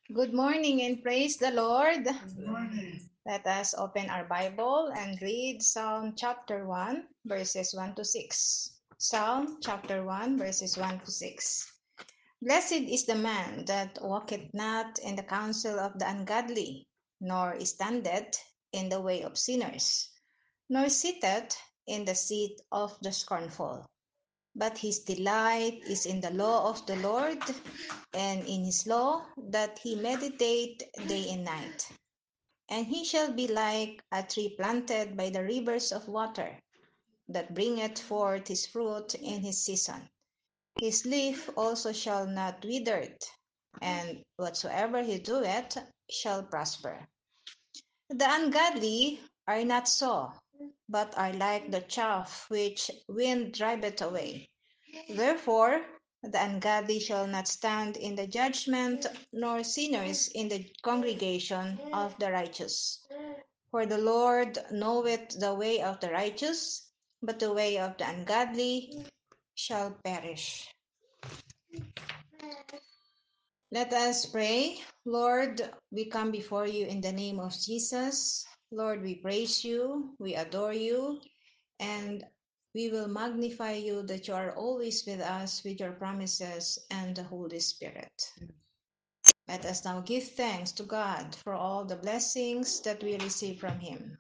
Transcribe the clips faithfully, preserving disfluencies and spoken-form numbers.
Good morning and praise the Lord. Good morning. Let us open our Bible and read Psalm chapter one, verses one to six. Psalm chapter one, verses one to six. Blessed is the man that walketh not in the counsel of the ungodly, nor standeth in the way of sinners, nor sitteth in the seat of the scornful. But his delight is in the law of the Lord, and in his law that he meditate day and night. And he shall be like a tree planted by the rivers of water, that bringeth forth his fruit in his season. His leaf also shall not wither, and whatsoever he doeth shall prosper. The ungodly are not so, but are like the chaff which wind driveth away. Therefore the ungodly shall not stand in the judgment, nor sinners in the congregation of the righteous. For the Lord knoweth the way of the righteous, but the way of the ungodly shall perish. Let us pray. Lord, we come before you in the name of Jesus. Lord, we praise you, we adore you, and we will magnify you that you are always with us with your promises and the Holy Spirit. Let us now give thanks to God for all the blessings that we receive from him.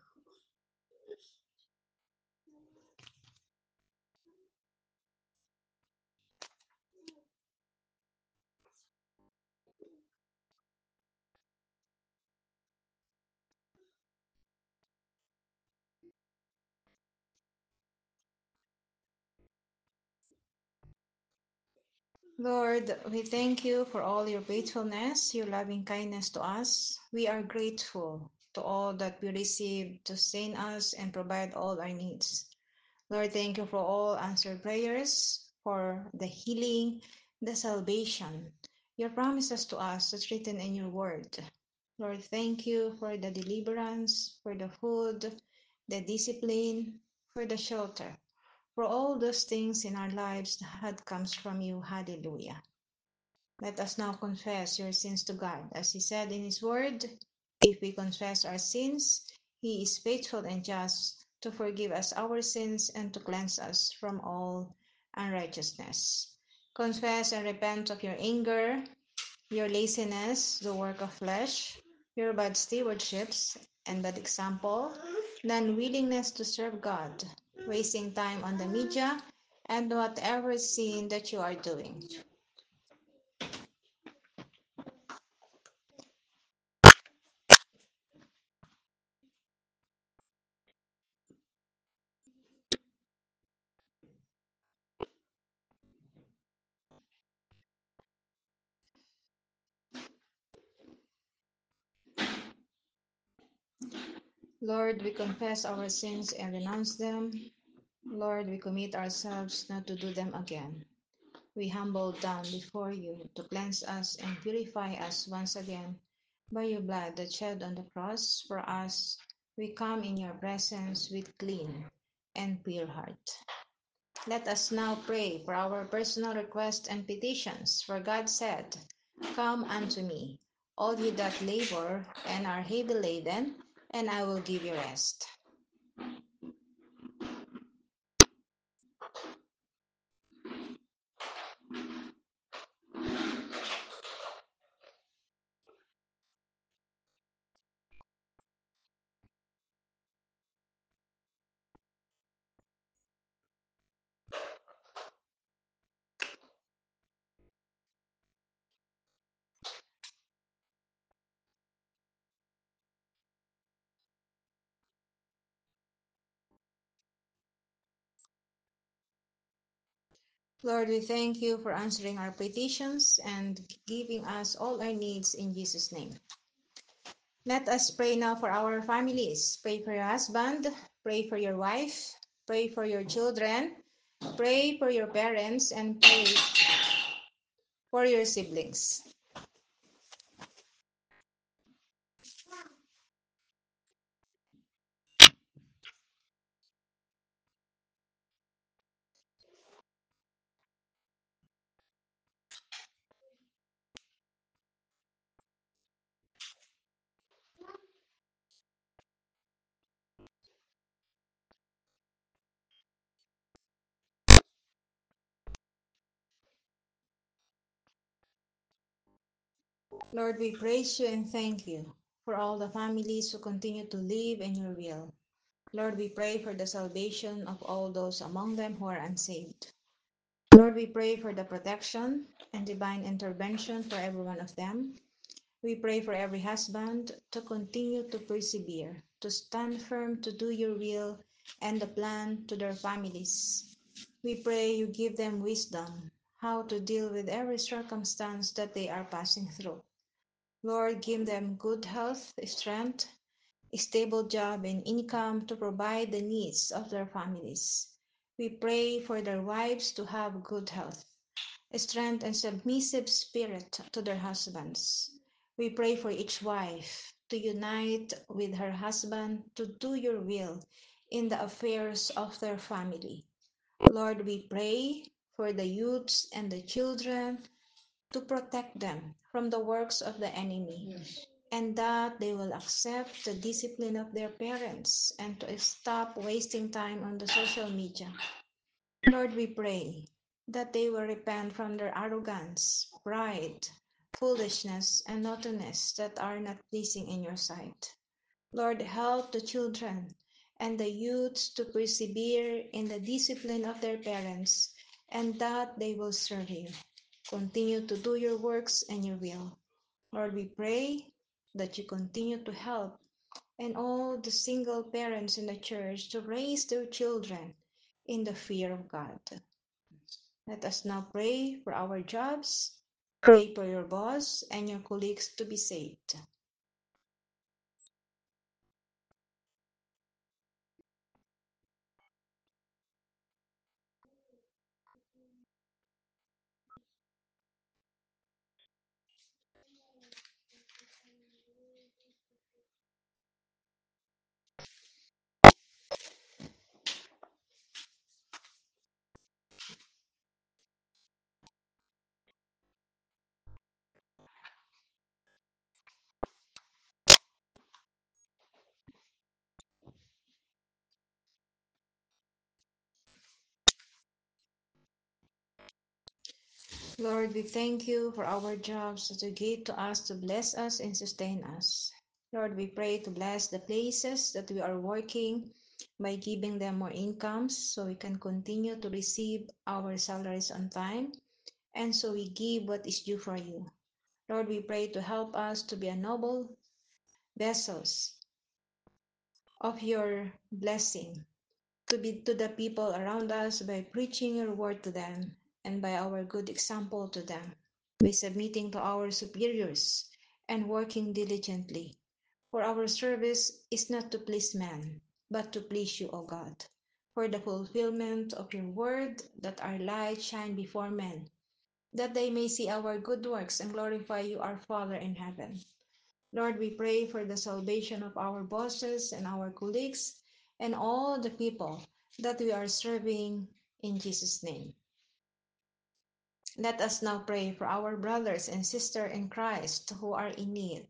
Lord, we thank you for all your faithfulness, your loving kindness to us. We are grateful to all that we receive to sustain us and provide all our needs. Lord, thank you for all answered prayers, for the healing, the salvation, your promises to us that's written in your word. Lord, thank you for the deliverance, for the food, the discipline, for the shelter, for all those things in our lives that comes from you. Hallelujah. Let us now confess your sins to God. As he said in his word, if we confess our sins, he is faithful and just to forgive us our sins and to cleanse us from all unrighteousness. Confess and repent of your anger, your laziness, the work of flesh, your bad stewardships and bad example, non-willingness to serve God, wasting time on the media, and whatever sin that you are doing. Lord, we confess our sins and renounce them. Lord, we commit ourselves not to do them again. We humble down before you to cleanse us and purify us once again by your blood that shed on the cross for us. We come in your presence with clean and pure heart. Let us now pray for our personal requests and petitions, for God said, "Come unto me, all ye that labor and are heavy laden, and I will give you rest." Lord, we thank you for answering our petitions and giving us all our needs in Jesus' name. Let us pray now for our families. Pray for your husband, pray for your wife, pray for your children, pray for your parents, and pray for your siblings. Lord, we praise you and thank you for all the families who continue to live in your will. Lord, we pray for the salvation of all those among them who are unsaved. Lord, we pray for the protection and divine intervention for every one of them. We pray for every husband to continue to persevere, to stand firm, to do your will and the plan to their families. We pray you give them wisdom how to deal with every circumstance that they are passing through. Lord, give them good health, strength, a stable job, and income to provide the needs of their families. We pray for their wives to have good health, strength, and submissive spirit to their husbands. We pray for each wife to unite with her husband to do your will in the affairs of their family. Lord, we pray for the youths and the children to protect them from the works of the enemy. Yes. And that they will accept the discipline of their parents and to stop wasting time on the social media. Lord, we pray that they will repent from their arrogance, pride, foolishness, and naughtiness that are not pleasing in your sight. Lord, help the children and the youths to persevere in the discipline of their parents and that they will serve you. Continue to do your works and your will. Lord, we pray that you continue to help and all the single parents in the church to raise their children in the fear of God. Let us now pray for our jobs. Pray for your boss and your colleagues to be saved. Lord, we thank you for our jobs that you gave to us to bless us and sustain us. Lord, we pray to bless the places that we are working by giving them more incomes so we can continue to receive our salaries on time and so we give what is due for you. Lord, we pray to help us to be a noble vessels of your blessing to be to the people around us by preaching your word to them and by our good example to them, by submitting to our superiors and working diligently. For our service is not to please man, but to please you, O God, for the fulfillment of your word, that our light shine before men, that they may see our good works and glorify you, our Father in heaven. Lord, we pray for the salvation of our bosses and our colleagues and all the people that we are serving in Jesus' name. Let us now pray for our brothers and sisters in Christ who are in need.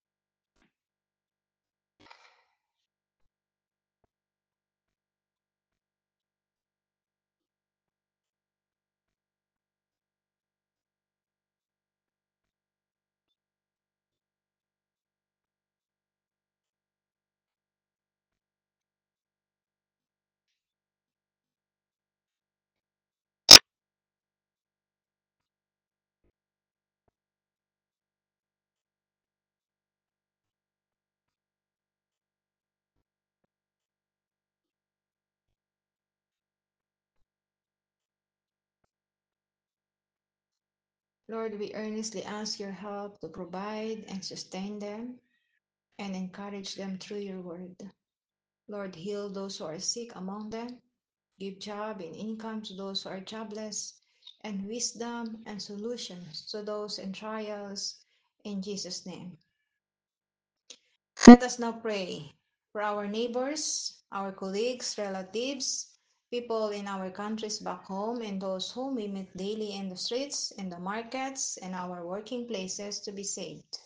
Lord, we earnestly ask your help to provide and sustain them and encourage them through your word. Lord, heal those who are sick among them. Give job and income to those who are jobless, and wisdom and solutions to those in trials, in Jesus' name. Let us now pray for our neighbors, our colleagues, relatives, people in our countries back home, and those whom we meet daily in the streets, in the markets, and our working places to be saved.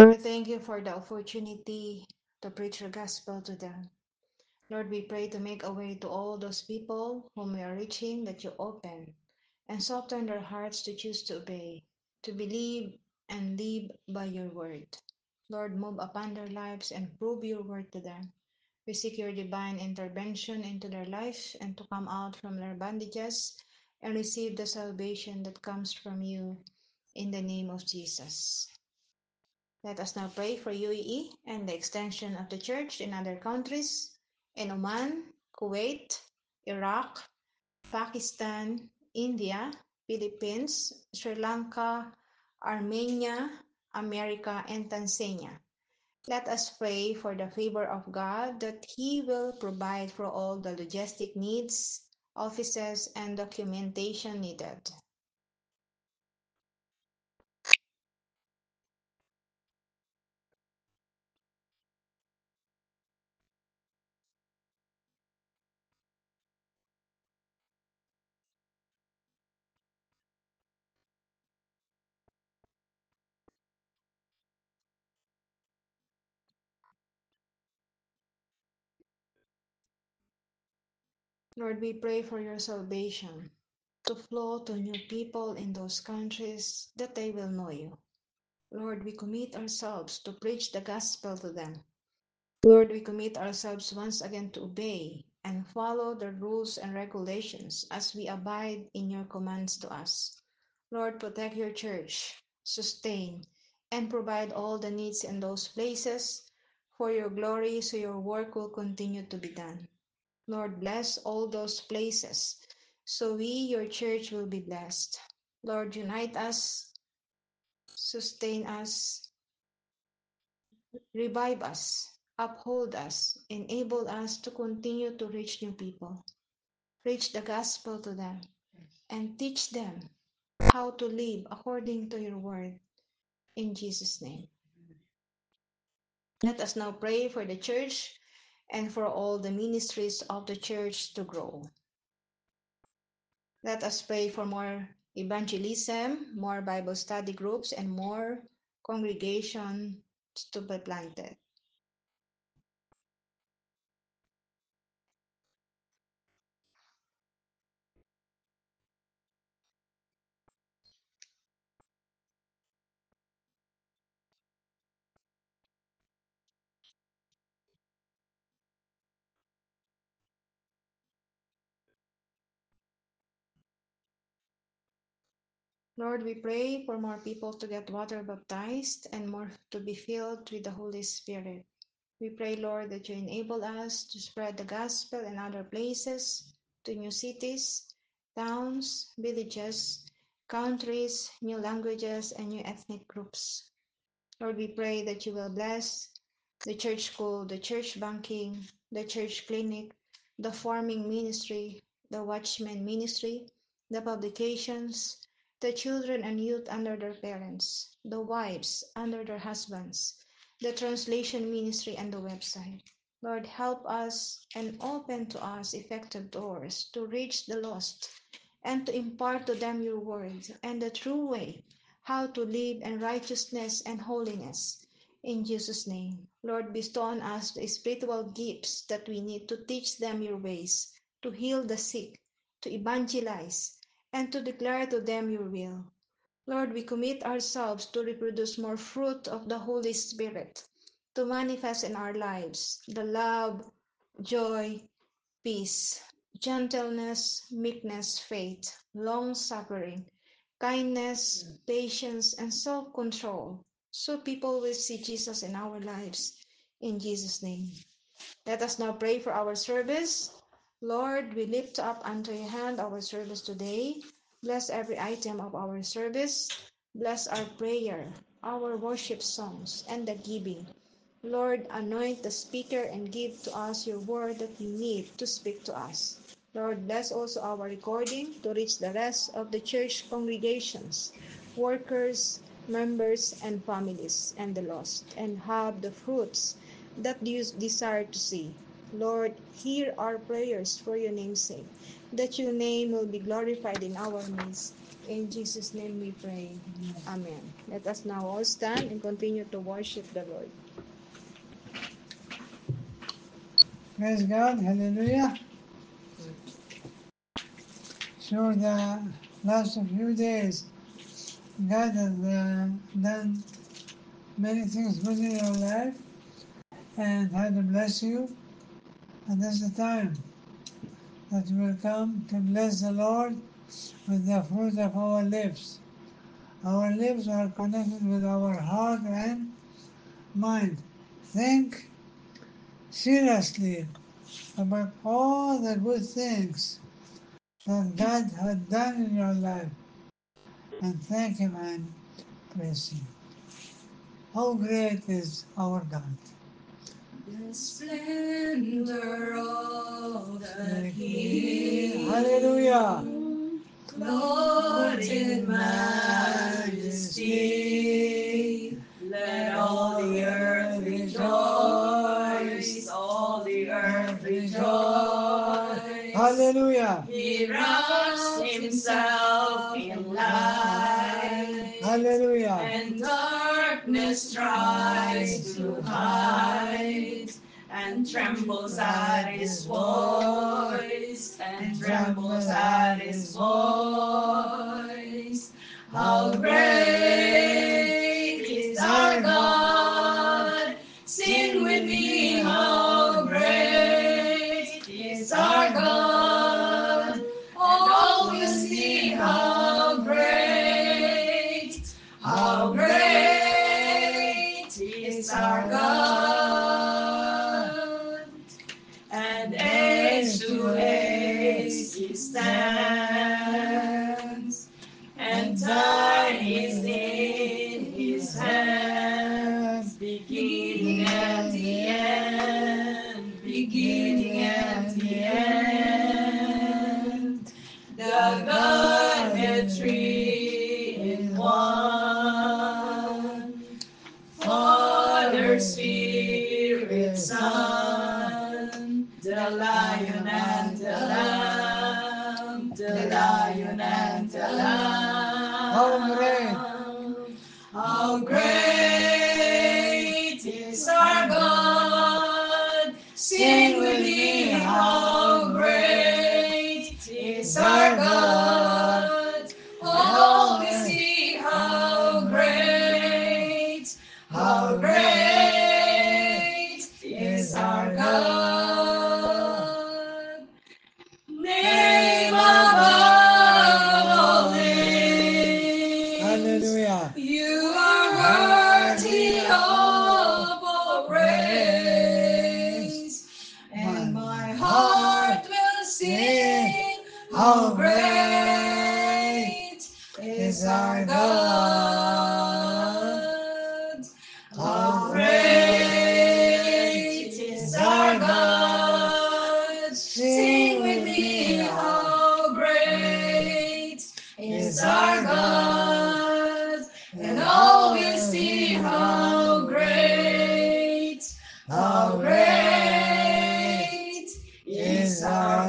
Lord, thank you for the opportunity to preach your gospel to them. Lord, we pray to make a way to all those people whom we are reaching, that you open and soften their hearts to choose to obey, to believe and live by your word. Lord, move upon their lives and prove your word to them. We seek your divine intervention into their life and to come out from their bondages and receive the salvation that comes from you in the name of Jesus. Let us now pray for U A E and the extension of the church in other countries, in Oman, Kuwait, Iraq, Pakistan, India, Philippines, Sri Lanka, Armenia, America, and Tanzania. Let us pray for the favor of God that He will provide for all the logistic needs, offices, and documentation needed. Lord, we pray for your salvation to flow to new people in those countries, that they will know you. Lord, we commit ourselves to preach the gospel to them. Lord, we commit ourselves once again to obey and follow the rules and regulations as we abide in your commands to us. Lord, protect your church, sustain, and provide all the needs in those places for your glory, so your work will continue to be done. Lord, bless all those places, so we, your church, will be blessed. Lord, unite us, sustain us, revive us, uphold us, enable us to continue to reach new people, preach the gospel to them, and teach them how to live according to your word. In Jesus' name. Let us now pray for the church and for all the ministries of the church to grow. Let us pray for more evangelism, more Bible study groups, and more congregations to be planted. Lord, we pray for more people to get water baptized and more to be filled with the Holy Spirit. We pray, Lord, that you enable us to spread the gospel in other places, to new cities, towns, villages, countries, new languages, and new ethnic groups. Lord, we pray that you will bless the church school, the church banking, the church clinic, the farming ministry, the watchman ministry, the publications, the children and youth under their parents, the wives under their husbands, the translation ministry, and the website. Lord, help us and open to us effective doors to reach the lost and to impart to them your word and the true way, how to live in righteousness and holiness. In Jesus' name, Lord, bestow on us the spiritual gifts that we need to teach them your ways, to heal the sick, to evangelize, and to declare to them your will. Lord, we commit ourselves to reproduce more fruit of the Holy Spirit, to manifest in our lives the love, joy, peace, gentleness, meekness, faith, long-suffering, kindness, patience, and self-control, so people will see Jesus in our lives. In Jesus' name. Let us now pray for our service. Lord, we lift up unto your hand our service today. Bless every item of our service. Bless our prayer, our worship songs, and the giving. Lord, anoint the speaker and give to us your word that you need to speak to us. Lord, bless also our recording to reach the rest of the church congregations, workers, members, and families, and the lost, and have the fruits that you desire to see. Lord, hear our prayers for your name's sake, that your name will be glorified in our midst. In Jesus' name we pray. Amen. Let us now all stand and continue to worship the Lord. Praise God, hallelujah. So the last few days, God has uh, done many things good in your life and had to bless you. And this is the time that we will come to bless the Lord with the fruit of our lips. Our lips are connected with our heart and mind. Think seriously about all the good things that God had done in your life and thank Him and praise Him. How great is our God! The splendor of the King, Hallelujah! clothed in majesty. Let all the earth rejoice, all the earth rejoice. Hallelujah! He wraps himself in light, Hallelujah! and darkness tries to hide, and trembles at his voice, and trembles at his voice. How great is our God! Sing with me, how great is our God! And all will see how great, how great is our God. And age to age he stands, and time is in his hands, beginning and the end, beginning and the end. The Godhead three in one, Father, Spirit, Son, the Lion and the Lamb, the Lion and the Lamb. How great! How great is our God! Sing with me, how great is our God! All will see how great, how great is our God. Name above all names. Hallelujah! You are worthy of all praise, and my heart will sing, how great is our God. How great is our God. Sing with me, how great is our God. And all will see how great, how great is our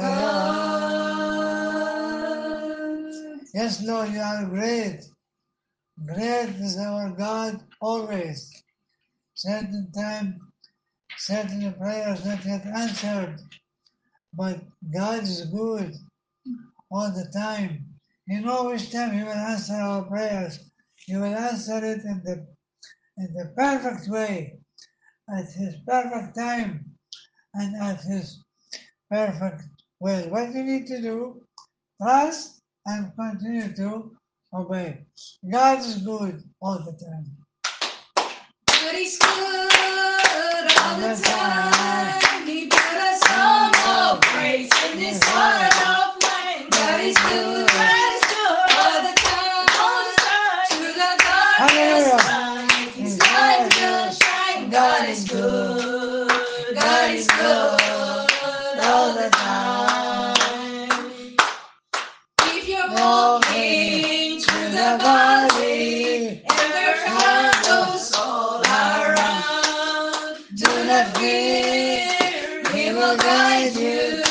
God. Yes, Lord, you are great. Great is our God always. Certain time, certain prayers not yet answered, but God is good all the time. You know which time He will answer our prayers. He will answer it in the in the perfect way, at His perfect time, and at His perfect will. What you need to do, trust and continue to obey. God is good all the time. God is good all the time. He put a song of praise in this heart of mine. God is good, God is good all the time, all the time. Through the darkest night, His light will shine. God is good, God is good all the time. If you're walking through the valley and there are shadows all around, do not fear, He will guide you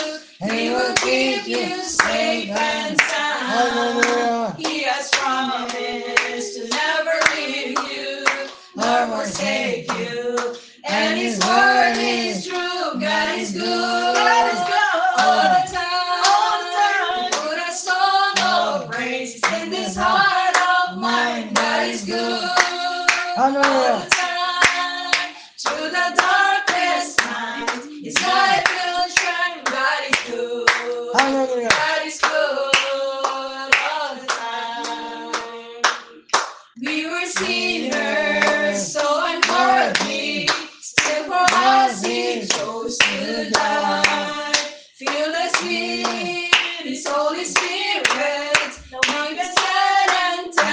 He will keep you safe and sound. Hallelujah. He has promised to never leave you nor forsake you. And His word is true. God is good. God is good. All the time. All the time. Put a song of praise in this heart of mine. God is good. All Hallelujah. the time. Through the darkest night, His light will shine. God is good. Hallelujah. God is good all the time. We were sinners, so unworthy. Still for us He chose to die. Feel the sweet, His Holy Spirit. Now we can stand and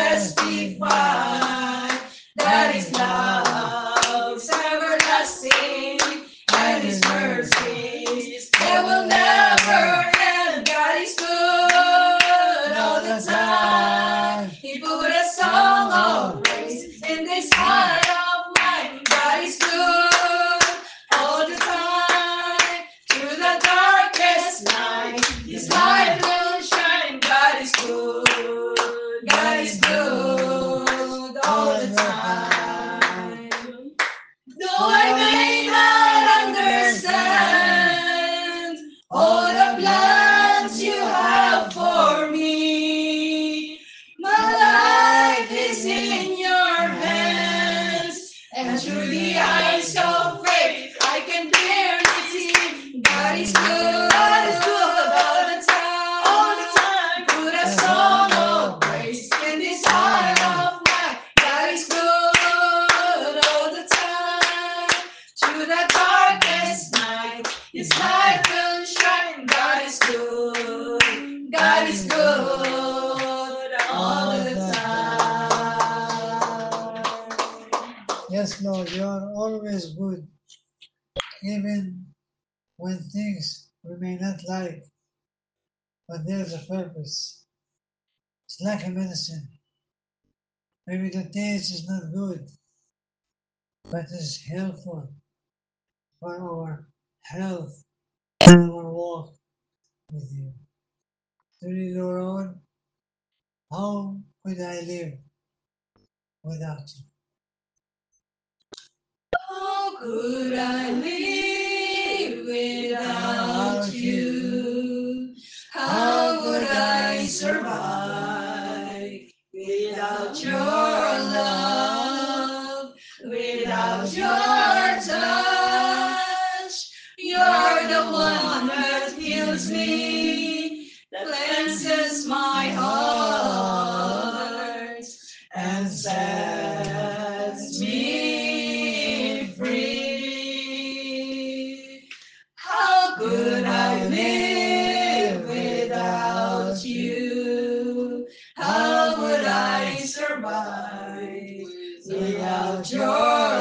testify that His love is everlasting and His mercies they will never end. God is good all the time. He put a song of praise in this heart of mine. God is good all the time. Through the darkest night, His light will shine. God is good. God is good all the time. Though I may not understand all the plans you have for me, my life is in your hands, and through the eyes of faith I can clearly see God is good. God is good all the time. All the time. Put a song of praise in this heart of mine. God is good all the time. Through the darkest night, His light will shine. God is good. God is good all the time. Yes, Lord, you are always good, even when things we may not like, but there's a purpose. It's like a medicine. Maybe the taste is not good, but it's helpful for our health and our walk with you. Truly, Lord, how could I live without you? How could I live without you? How would I survive without your love? Without your touch? You're the one that heals me, that cleanses my heart and sets me free. How could I live without you? How would I survive without your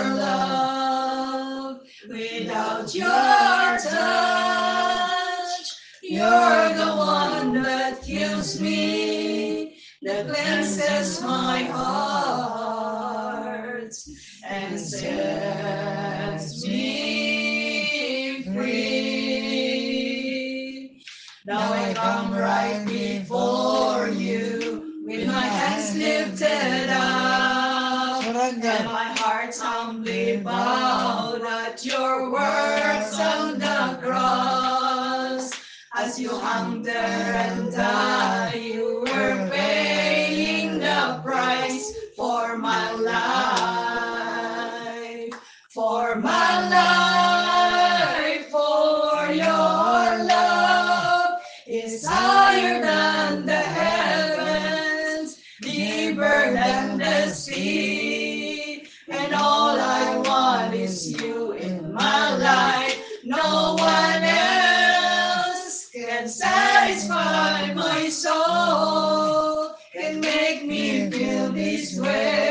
love? Without your touch? You're the one that heals me, that cleanses my heart and sets me free. Now I come right before you with my hands lifted up and my heart humbly bowed at your words on the cross. As you hung there and died, you were paying the price for my life, for my life, for your love is higher than the heavens, deeper than the sea, and all I want is you in my life. No one else can satisfy my soul, can make me feel this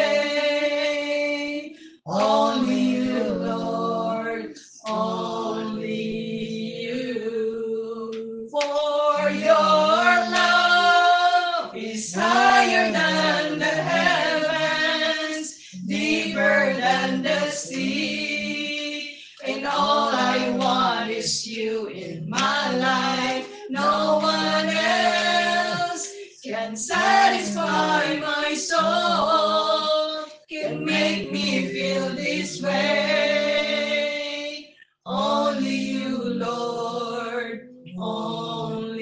way. Only you, Lord, only you. For your love is higher than the heavens, deeper than the sea, and all I want is you in my life. No one else can satisfy my soul, can make me feel this way. Only you, Lord, only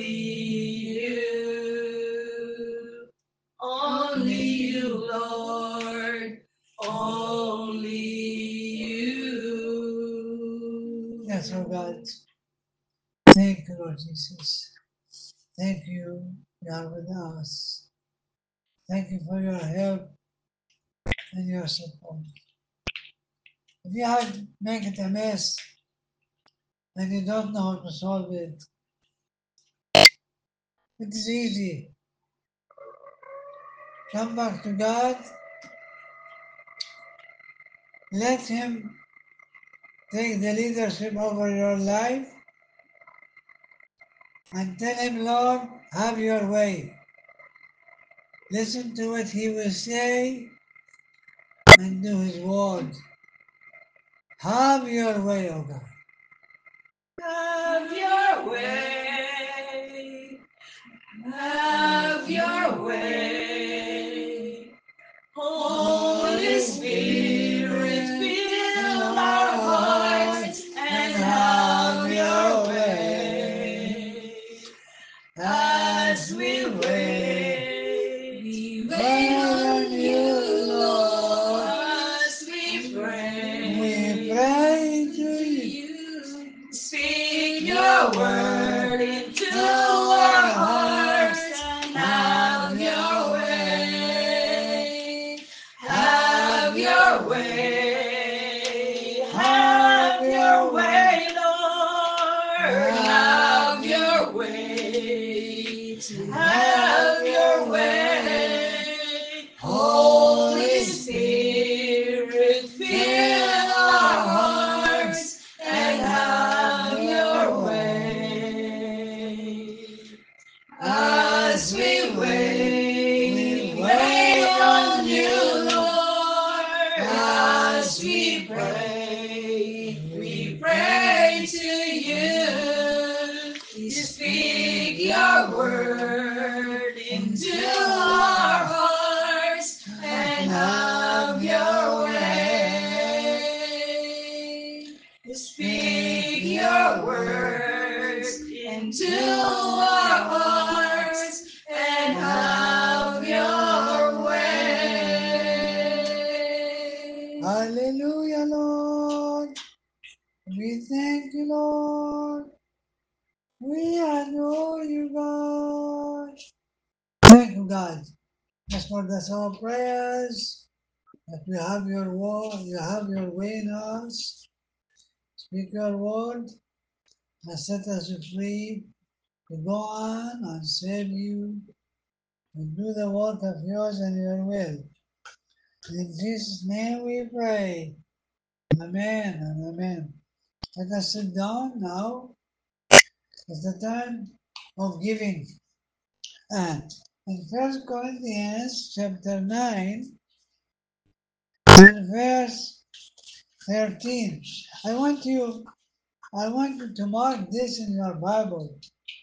you. Only you, Lord, only you. Yes, oh God. Thank you, Lord Jesus. Thank you, you are with us. Thank you for your help and your support. If you have make it a mess and you don't know how to solve it, it is easy. Come back to God. Let Him take the leadership over your life and tell Him, Lord, have your way. Listen to what He will say and do His word. Have your way, O God. Have your way, have your way. Holy Spirit, fill our hearts and have your way. As we wait, we wait on you, Lord. As we pray, We pray to you. Speak your word into our hearts and have your way. Have your way. Have your way, Lord. Have your way. Have your way. Holy Spirit, fill our hearts and have your way. As we wait, we wait on you, Lord. As we pray, we pray to you. You speak your word into our hearts and have your way. Speak your words into our hearts and have your way. Hallelujah, Lord. We thank you, Lord. We adore you, God. Thank you, God. As for the our prayers, that we have your word, you have your way in us. Speak your word and set us free to go on and save you, to do the work of yours and your will. In Jesus' name we pray. Amen and amen. Let us sit down now. It's the time of giving. And in First Corinthians chapter nine and verse thirteen, I want you I want you to mark this in your Bible.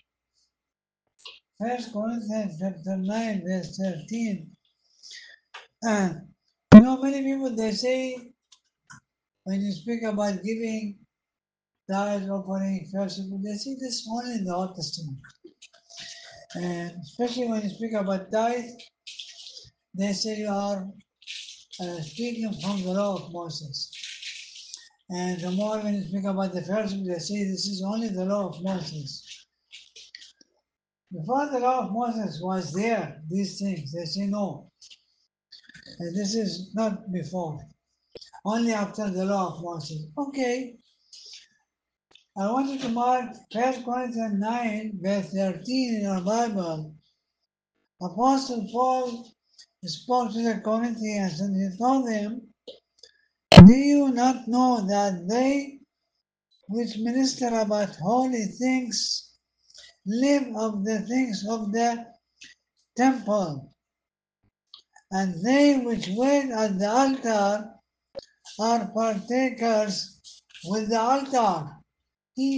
First Corinthians chapter nine verse thirteen. And you know many people they say when you speak about giving, tithes, offering, fellowship, they say this only in the Old Testament. And especially when you speak about tithe, they say you are uh, speaking from the law of Moses. And the more when you speak about the fellowship, they say this is only the law of Moses. Before the law of Moses was there, these things, they say no. And this is not before. Only after the law of Moses. Okay. I want you to mark First Corinthians nine, verse thirteen in your Bible. Apostle Paul spoke to the Corinthians and he told them, do you not know that they which minister about holy things live of the things of the temple, and they which wait at the altar are partakers with the altar? He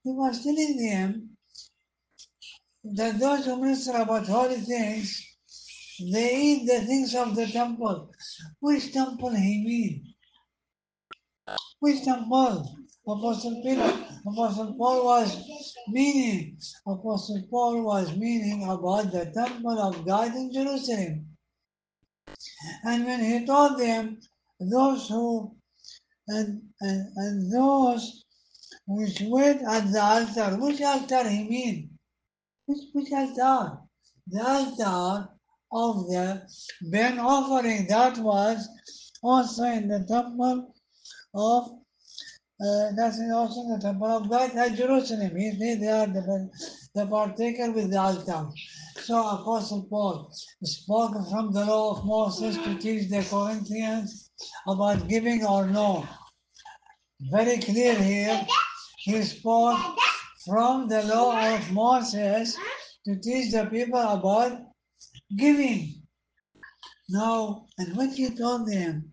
he was telling them that those who minister about holy things, they eat the things of the temple. Which temple he mean? Which temple? Apostle Peter, Apostle Paul was meaning, Apostle Paul was meaning about the temple of God in Jerusalem. And when he told them, those who, and, and, and those which wait at the altar, which altar he mean? Which, which altar? The altar of the burnt offering that was also in the temple of Uh, that's also in the temple of God at Jerusalem. He said they are the, the partaker with the altar. So Apostle Paul spoke from the law of Moses to teach the Corinthians about giving or no. Very clear here. He spoke from the law of Moses to teach the people about giving. Now, and what he told them,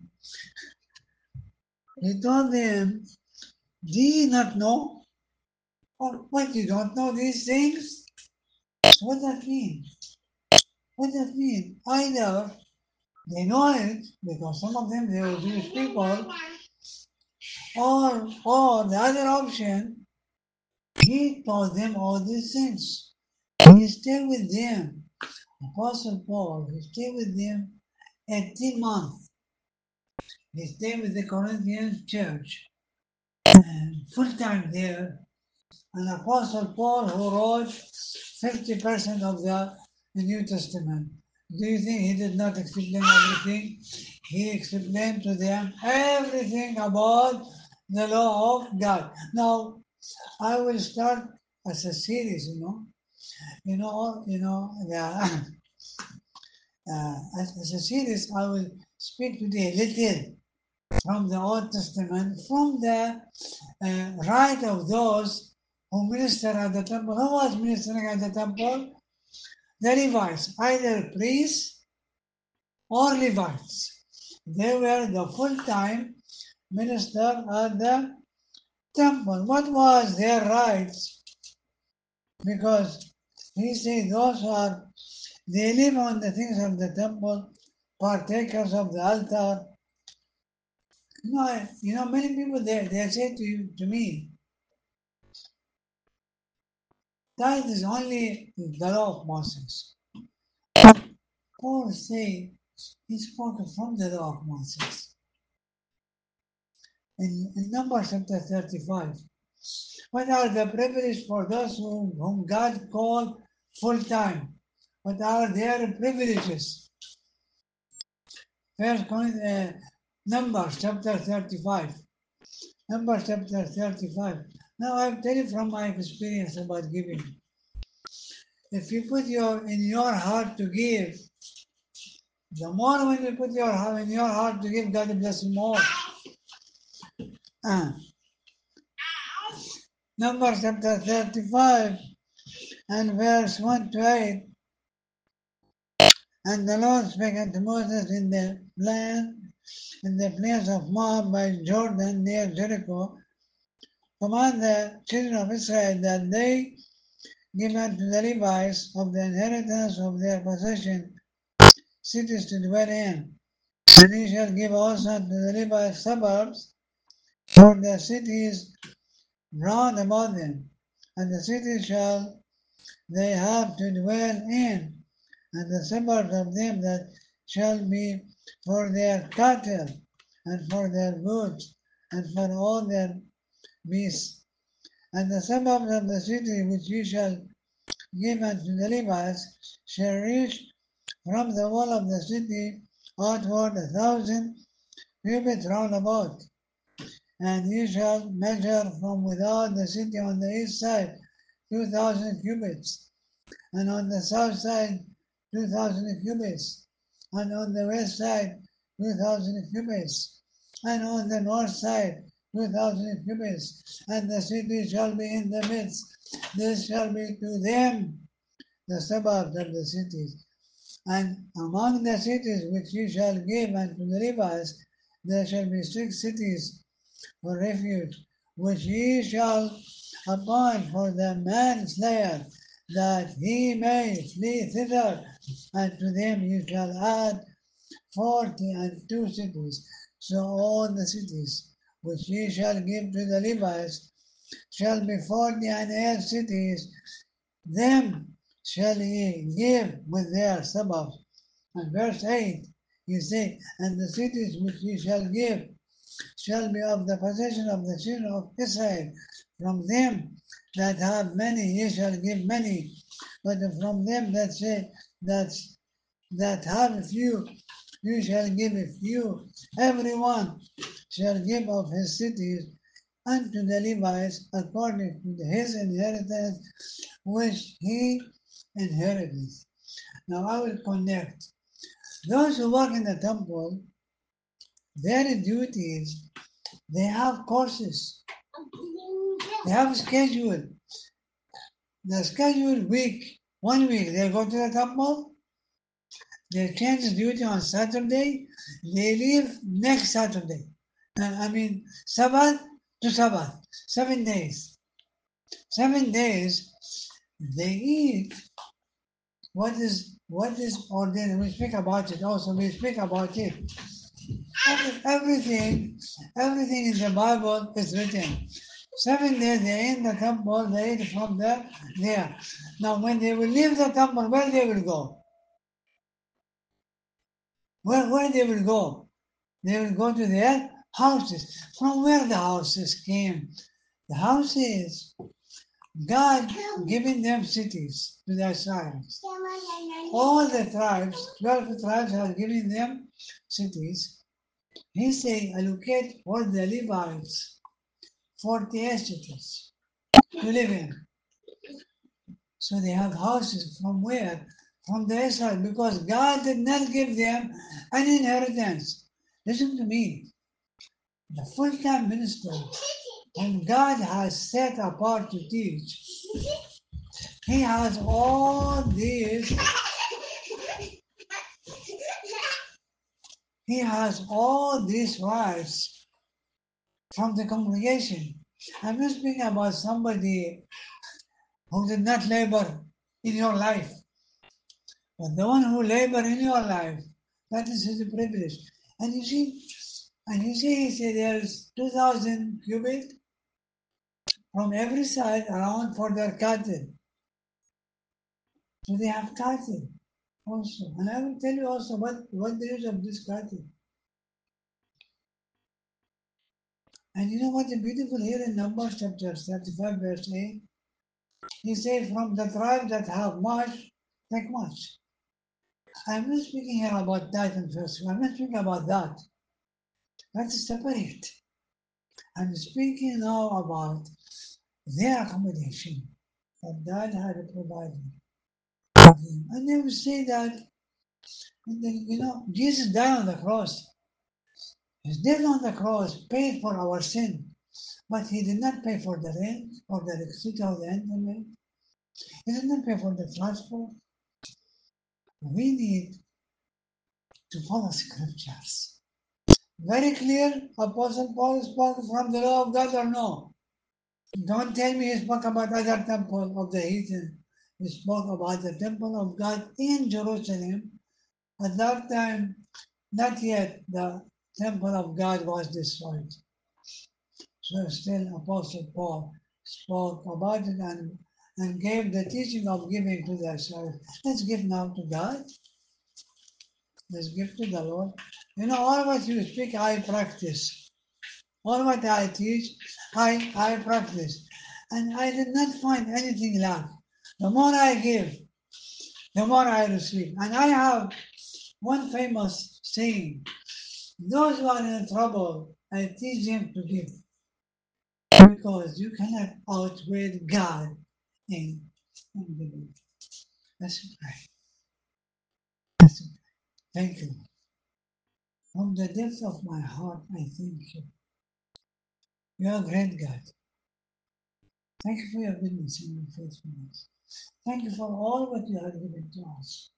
he told them, do you not know? Or what, you don't know these things? What does that mean? What does that mean? Either they know it, because some of them they were Jewish people, or, or the other option, he told them all these things. He stayed with them. Apostle Paul, he stayed with them eighteen months. He stayed with the Corinthian church, and full time there. And Apostle Paul, who wrote fifty percent of the New Testament. Do you think he did not explain everything? He explained to them everything about the law of God. Now, I will start as a series, you know. You know, you know, yeah, uh, as, as a series, I will speak today a little from the Old Testament, from the uh, right of those who minister at the temple. Who was ministering at the temple? The Levites, either priests or Levites. They were the full-time minister at the temple. What was their rights? Because he said those are, they live on the things of the temple, partakers of the altar. You know, you know many people, they, they say to you, to me, tithe is only the law of Moses. Paul said, he spoke from the law of Moses. In, in Numbers chapter thirty-five, what are the privileges for those whom, whom God called full time? What are their privileges? First Corinthians, uh, Numbers chapter thirty-five. Numbers chapter thirty-five. Now I'm telling from my experience about giving. If you put your in your heart to give, the more when you put your in your heart to give, God will bless you more. Uh, Numbers chapter thirty-five and verse one to eight. And the Lord spake unto Moses in the land, in the place of Moab by Jordan near Jericho, command the children of Israel that they give unto the Levites of the inheritance of their possession cities to dwell in. And he shall give also unto the Levites suburbs for the cities round about them, and the cities shall they have to dwell in, and the suburbs of them that shall be for their cattle, and for their goods, and for all their beasts. And the suburbs of the city which ye shall give unto the Levites shall reach from the wall of the city outward a thousand cubits round about. And ye shall measure from without the city on the east side two thousand cubits, and on the south side two thousand cubits, and on the west side two thousand cubits, and on the north side two thousand cubits, and the city shall be in the midst. This shall be to them the suburbs of the cities. And among the cities which ye shall give unto the Levites, there shall be six cities for refuge, which ye shall appoint for the manslayer, that he may flee thither, and to them you shall add forty and two cities. So all the cities which ye shall give to the Levites shall be forty and eight cities. Them shall ye give with their suburbs. And verse eight, you say, and the cities which ye shall give shall be of the possession of the children of Israel. From them that have many ye shall give many, but from them that say that that have few you shall give a few. Every one shall give of his cities unto the Levites according to his inheritance which he inherited. Now I will connect. Those who work in the temple, their duties, they have courses, they have schedule. The schedule week, one week they go to the temple, they change duty on Saturday, they leave next Saturday. Uh, I mean, Sabbath to Sabbath, seven days. Seven days, they eat what is what is ordained. We speak about it also. We speak about it. Everything, everything in the Bible is written. Seven days they in the temple, they eat from there, there. Now when they will leave the temple, where they will go? Where, where they will go? They will go to their houses. From where the houses came? The houses, God giving them cities to their tribes. All the tribes, twelve tribes are giving them cities. He say allocate for the Levites forty-eight cities to live in. So they have houses from where? From the Israel, because God did not give them an inheritance. Listen to me. The full-time minister whom God has set apart to teach, he has all these, he has all these rights from the congregation. I'm not speaking about somebody who did not labor in your life. But the one who labor in your life, that is his privilege. And you see, and you see, he said there's two thousand cubits from every side around for their cattle. So they have cattle also. And I will tell you also what, what the use of this cattle. And you know what is beautiful here in Numbers chapter thirty-five, verse eight? He says, from the tribes that have much, take much. I'm not speaking here about that and first. I'm not speaking about that. That's separate. I'm speaking now about their accommodation that God had provided for them. And they will say that, and then, you know, Jesus died on the cross. His death on the cross paid for our sin, but he did not pay for the rent or the electricity or the internet. He did not pay for the transport. We need to follow scriptures. Very clear, Apostle Paul spoke from the law of God or no? Don't tell me he spoke about other temple of the heathen. He spoke about the temple of God in Jerusalem. At that time, not yet the temple of God was destroyed. So still Apostle Paul spoke about it and, and gave the teaching of giving to the church. Let's give now to God. Let's give to the Lord. You know, all what you speak, I practice. All what I teach, I, I practice. And I did not find anything lack. The more I give, the more I receive. And I have one famous saying. Those who are in trouble, I teach them to give. Because you cannot outweigh God in, in giving. Let's pray. Let's pray. Thank you. From the depth of my heart, I thank you. You are a great God. Thank you for your goodness and your faithfulness. Thank you for all what you have given to us.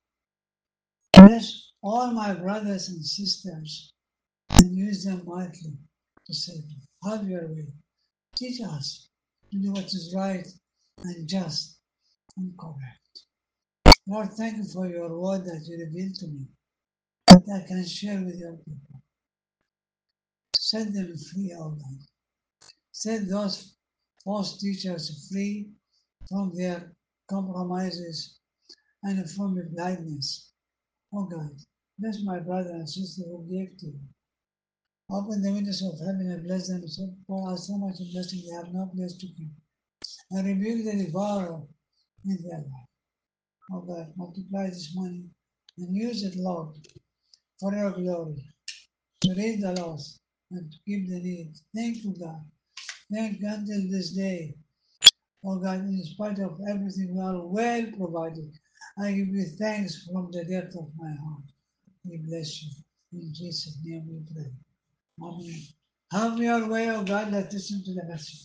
Bless all my brothers and sisters and use them mightily to save them. Have your way. Teach us to do what is right and just and correct. Lord, thank you for your word that you revealed to me, that I can share with your people. Set them free, O God. Set those false teachers free from their compromises and from the blindness. O God, bless my brother and sister who gave to you. Open the windows of heaven and bless them, so pour out so much blessing they have no place to keep. And rebuke the devourer in their life. Oh God, multiply this money and use it, Lord, for your glory, to read the lost and to keep the need. Thank you, God. Thank you until this day. Oh God, in spite of everything, we are well provided. I give you thanks from the depth of my heart. We bless you. In Jesus' name we pray. Amen. Have your way, oh God. Let's listen to the message.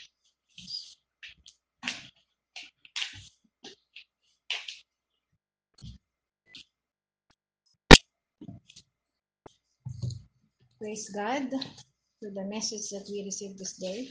Praise God for the message that we received this day.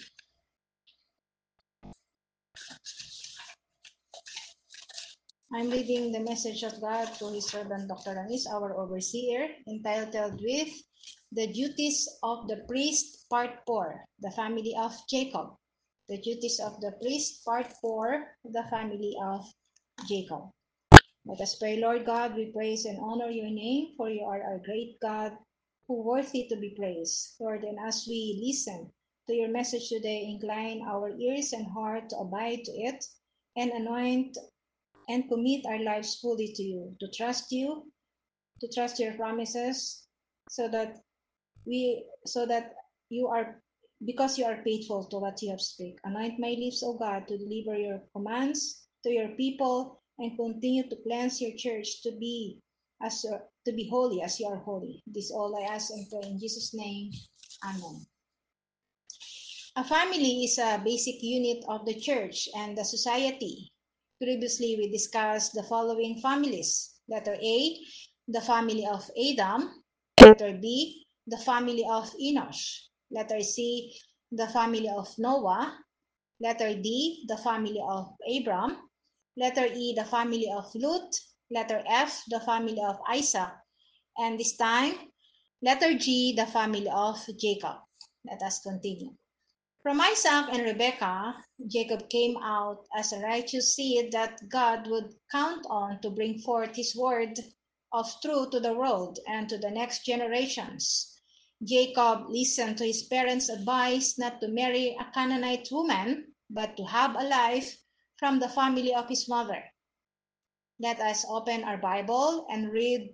I'm reading the message of God through His servant Doctor Anis, our overseer, entitled with The Duties of the Priest, Part four, The Family of Jacob. The Duties of the Priest, Part four, The Family of Jacob. Let us pray. Lord God, we praise and honor your name, for you are our great God, who worthy to be praised. Lord, and as we listen to your message today, incline our ears and heart to abide to it, and anoint and commit our lives fully to you, to trust you, to trust your promises, so that we so that you are because you are faithful to what you have spoken. Anoint my lips, O God, to deliver your commands to your people, and continue to cleanse your church to be as to be holy as you are holy. This all I ask and pray in Jesus' name. Amen. A family is a basic unit of the church and the society. Previously, we discussed the following families. Letter A, the family of Adam. Letter B, the family of Enosh. Letter C, the family of Noah. Letter D, the family of Abram. Letter E, the family of Lut. Letter F, the family of Isaac. And this time, letter G, the family of Jacob. Let us continue. From Isaac and Rebekah, Jacob came out as a righteous seed that God would count on to bring forth his word of truth to the world and to the next generations. Jacob listened to his parents' advice not to marry a Canaanite woman, but to have a life from the family of his mother. Let us open our Bible and read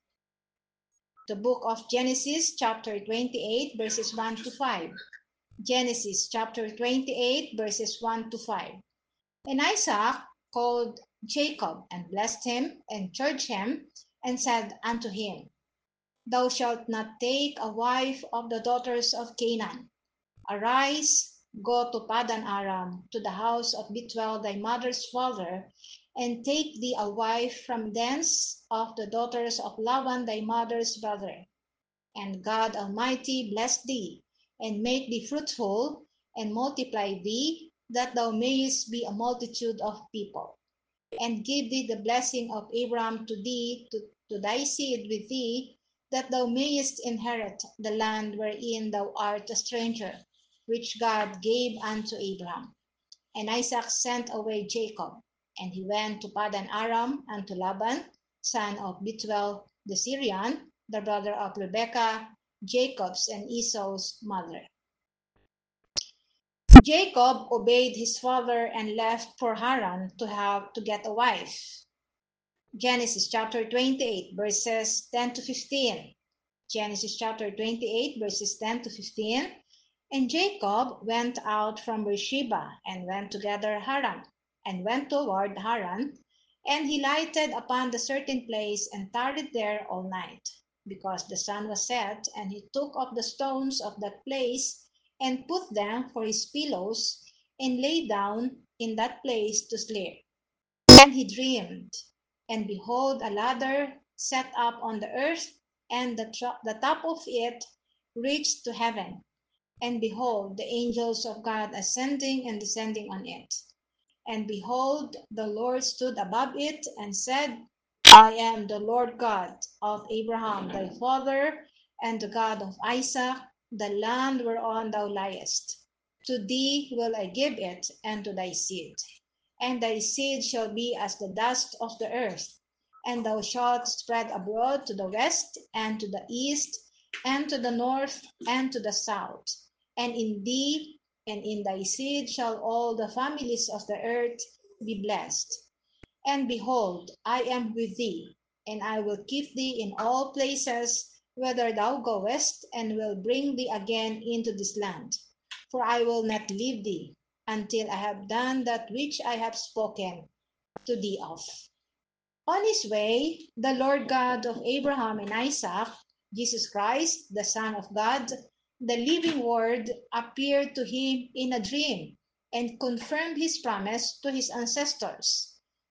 the book of Genesis, chapter twenty-eight, verses one to five. Genesis chapter twenty-eight, verses one to five. And Isaac called Jacob, and blessed him, and charged him, and said unto him, Thou shalt not take a wife of the daughters of Canaan. Arise, go to Padan Aram, to the house of Bethuel thy mother's father, and take thee a wife from thence of the daughters of Laban thy mother's brother. And God Almighty bless thee, and make thee fruitful, and multiply thee, that thou mayest be a multitude of people. And give thee the blessing of Abraham to thee, to, to thy seed with thee, that thou mayest inherit the land wherein thou art a stranger, which God gave unto Abraham. And Isaac sent away Jacob, and he went to Padan Aram unto Laban, son of Bethuel the Syrian, the brother of Rebekah, Jacob's and Esau's mother. Jacob obeyed his father and left for Haran to have to get a wife. Genesis chapter twenty-eight, verses ten to fifteen. Genesis chapter twenty-eight, verses ten to fifteen. And Jacob went out from Beersheba and went to gather Haran, and went toward Haran, and he lighted upon the certain place and tarried there all night, because the sun was set. And he took up the stones of that place and put them for his pillows, and lay down in that place to sleep. And he dreamed, and behold, a ladder set up on the earth, and the, tro- the top of it reached to heaven. And behold, the angels of God ascending and descending on it. And behold, the Lord stood above it and said, I am the Lord God of Abraham thy father, and the God of Isaac, the land whereon thou liest. To thee will I give it, and to thy seed. And thy seed shall be as the dust of the earth, and thou shalt spread abroad to the west, and to the east, and to the north, and to the south. And in thee and in thy seed shall all the families of the earth be blessed. And behold, I am with thee, and I will keep thee in all places whither thou goest, and will bring thee again into this land. For I will not leave thee until I have done that which I have spoken to thee of. On his way, the Lord God of Abraham and Isaac, Jesus Christ, the Son of God, the living Word, appeared to him in a dream and confirmed his promise to his ancestors.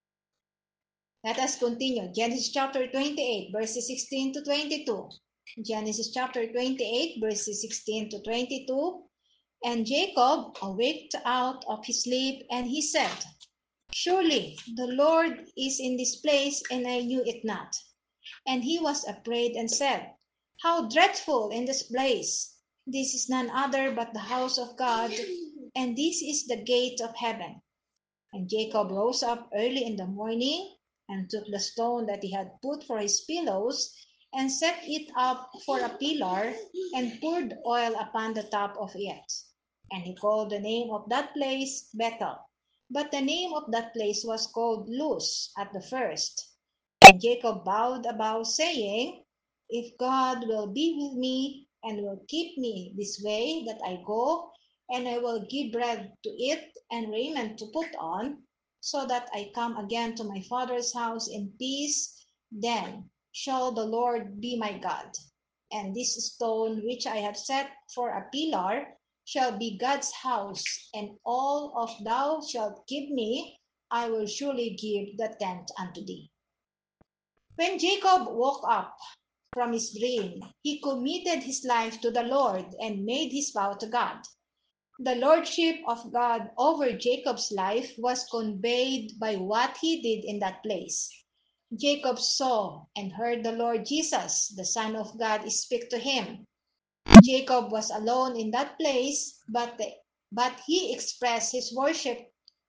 Let us continue. Genesis chapter twenty-eight, verses sixteen to twenty-two. Genesis chapter twenty-eight, verses sixteen to twenty-two. And Jacob awaked out of his sleep, and he said, Surely the Lord is in this place, and I knew it not. And he was afraid and said, How dreadful in this place! This is none other but the house of God, and this is the gate of heaven. And Jacob rose up early in the morning, and took the stone that he had put for his pillows, and set it up for a pillar, and poured oil upon the top of it. And he called the name of that place Bethel. But the name of that place was called Luz at the first. And Jacob bowed a vow, saying, If God will be with me, and will keep me this way that I go, and I will give bread to eat and raiment to put on, so that I come again to my father's house in peace, then shall the Lord be my God. And this stone which I have set for a pillar shall be God's house, and all of thou shalt give me, I will surely give the tenth unto thee. When Jacob woke up from his dream, he committed his life to the Lord and made his vow to God. The lordship of God over Jacob's life was conveyed by what he did in that place. Jacob saw and heard the Lord Jesus, the Son of God, speak to him. Jacob was alone in that place, but, the, but he expressed his worship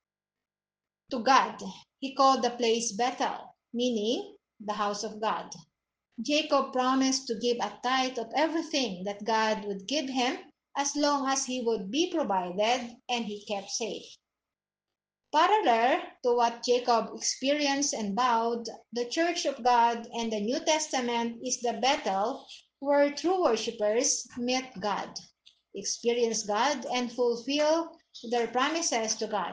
to God. He called the place Bethel, meaning the house of God. Jacob promised to give a tithe of everything that God would give him as long as he would be provided and he kept safe. Parallel to what Jacob experienced and vowed, the Church of God and the New Testament is the Bethel where true worshippers meet God, experience God, and fulfill their promises to God.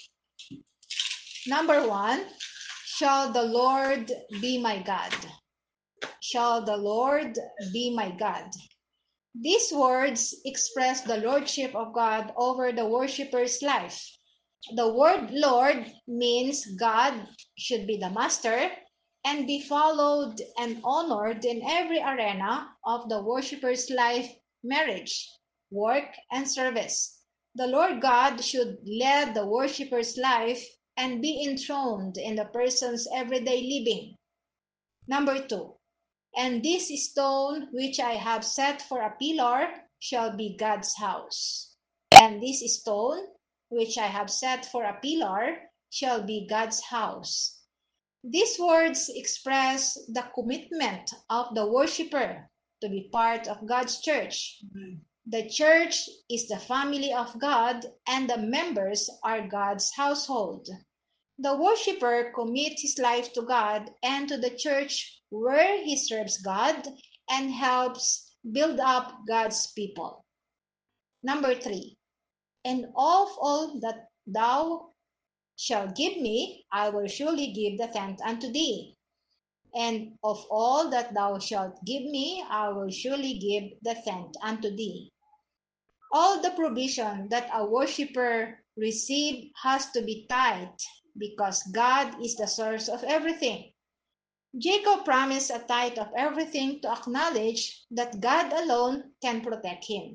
Number one, shall the Lord be my God? Shall the Lord be my God? These words express the lordship of God over the worshipper's life. The word Lord means God should be the master and be followed and honored in every arena of the worshipper's life, marriage, work, and service. The Lord God should lead the worshipper's life and be enthroned in the person's everyday living. Number two, and this stone which I have set for a pillar shall be God's house. And this stone which I have set for a pillar shall be God's house. These words express the commitment of the worshiper to be part of God's church. Amen. The church is the family of God, and the members are God's household. The worshiper commits his life to God and to the church where he serves God and helps build up God's people. Number three, and of all that thou shalt give me, I will surely give the tenth unto thee. And of all that thou shalt give me, I will surely give the tenth unto thee. All the provision that a worshiper receives has to be tithed because God is the source of everything. Jacob promised a tithe of everything to acknowledge that God alone can protect him.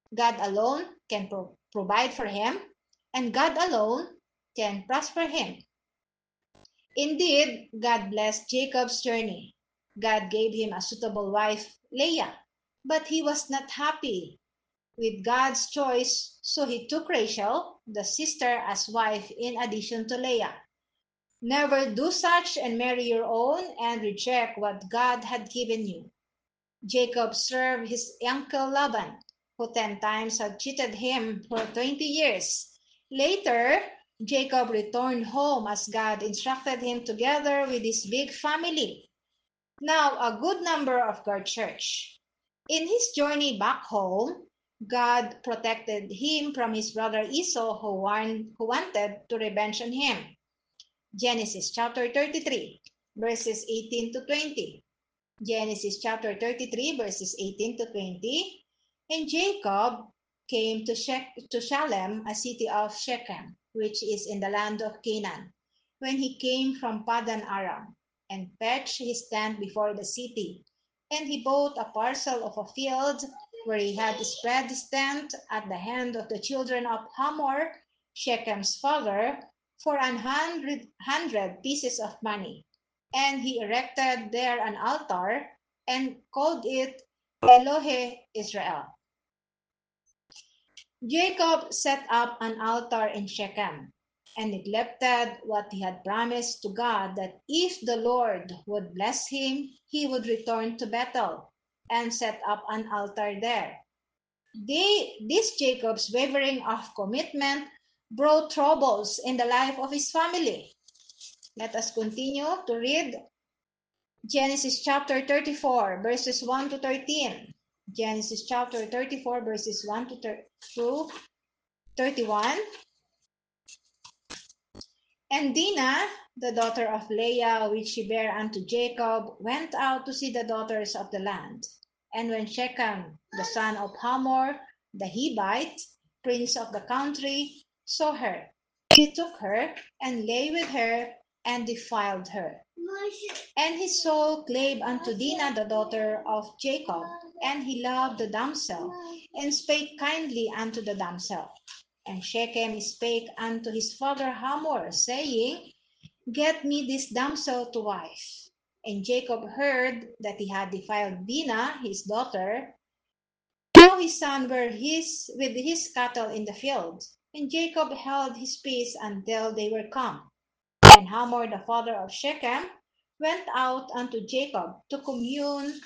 God alone can pro- provide for him, and God alone can prosper him. Indeed, God blessed Jacob's journey. God gave him a suitable wife, Leah, but he was not happy with God's choice, so he took Rachel, the sister, as wife in addition to Leah. Never do such and marry your own and reject what God had given you. Jacob served his uncle Laban, who ten times had cheated him for twenty years. Later, Jacob returned home as God instructed him together with his big family. Now, a good number of God's church. In his journey back home, God protected him from his brother Esau, who, warned, who wanted to revenge on him. Genesis chapter thirty-three, verses eighteen to twenty. Genesis chapter thirty-three, verses eighteen to twenty. And Jacob came to, Shech- to Shalem, a city of Shechem, which is in the land of Canaan, when he came from Padan Aram, and pitched his tent before the city. And he bought a parcel of a field where he had spread his tent at the hand of the children of Hamor, Shechem's father, for an hundred, hundred pieces of money. And he erected there an altar and called it Elohe Israel. Jacob set up an altar in Shechem and neglected what he had promised to God, that if the Lord would bless him, he would return to Bethel and set up an altar there. They, this Jacob's wavering of commitment brought troubles in the life of his family. Let us continue to read Genesis chapter thirty-four, verses one to thirteen. Genesis chapter thirty-four, verses one to through thirty-one. And Dinah, the daughter of Leah, which she bare unto Jacob, went out to see the daughters of the land. And when Shechem, the son of Hamor, the Hivite, prince of the country, saw her, he took her and lay with her and defiled her. And his soul clave unto Dinah, the daughter of Jacob, and he loved the damsel, and spake kindly unto the damsel. And Shechem spake unto his father Hamor, saying, Get me this damsel to wife. And Jacob heard that he had defiled Dinah, his daughter. Now his son were his with his cattle in the field. And Jacob held his peace until they were come. And Hamor, the father of Shechem, went out unto Jacob to commune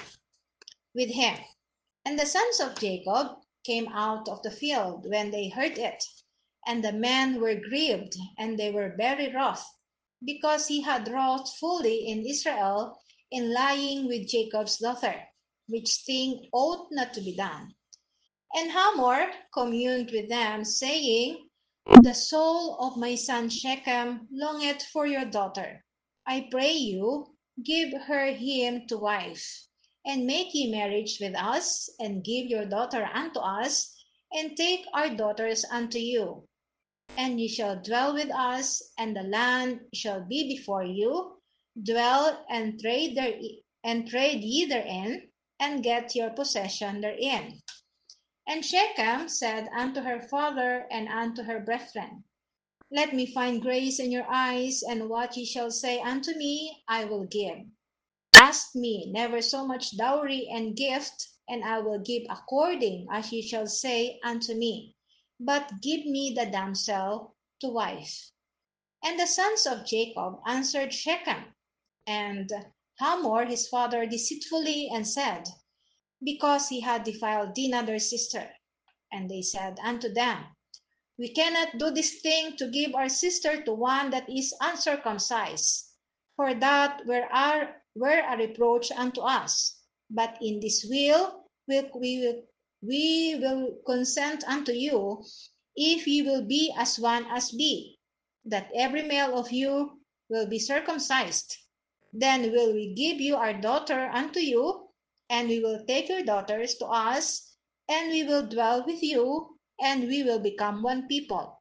with him. And the sons of Jacob came out of the field when they heard it. And the men were grieved, and they were very wroth, because he had wrought fully in Israel in lying with Jacob's daughter, which thing ought not to be done. And Hamor communed with them, saying, The soul of my son Shechem longeth for your daughter. I pray you, give her him to wife, and make ye marriage with us, and give your daughter unto us, and take our daughters unto you. And ye shall dwell with us, and the land shall be before you. Dwell and trade there, and trade ye therein, and get your possession therein. And Shechem said unto her father and unto her brethren, Let me find grace in your eyes, and what ye shall say unto me I will give. Ask me never so much dowry and gift, and I will give according as ye shall say unto me. But give me the damsel to wife. And the sons of Jacob answered Shechem and Hamor his father deceitfully, and said, Because he had defiled Dinah their sister. And they said unto them, We cannot do this thing to give our sister to one that is uncircumcised, for that were, our, were a reproach unto us. But in this will, will we, will, we will consent unto you, if ye will be as one as be, that every male of you will be circumcised. Then will we give you our daughter unto you, and we will take your daughters to us, and we will dwell with you, and we will become one people.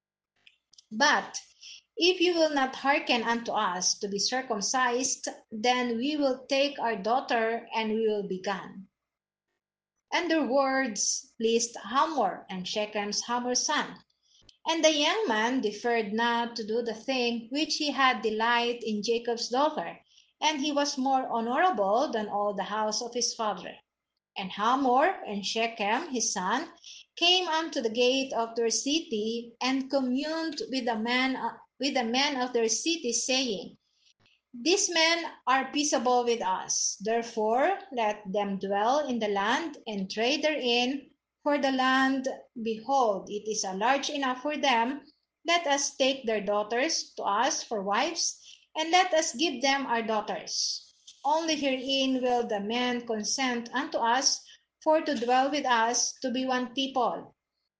But if you will not hearken unto us to be circumcised, then we will take our daughter, and we will be gone. and their words pleased Hamor and Shechem's Hamor's son. And the young man deferred not to do the thing which he had delight in Jacob's daughter, and he was more honorable than all the house of his father. And Hamor and Shechem his son came unto the gate of their city, and communed with the men with the men of their city, saying, These men are peaceable with us. Therefore let them dwell in the land, and trade therein. For the land, behold, it is large enough for them. Let us take their daughters to us for wives, and let us give them our daughters. Only herein will the men consent unto us, for to dwell with us, to be one people.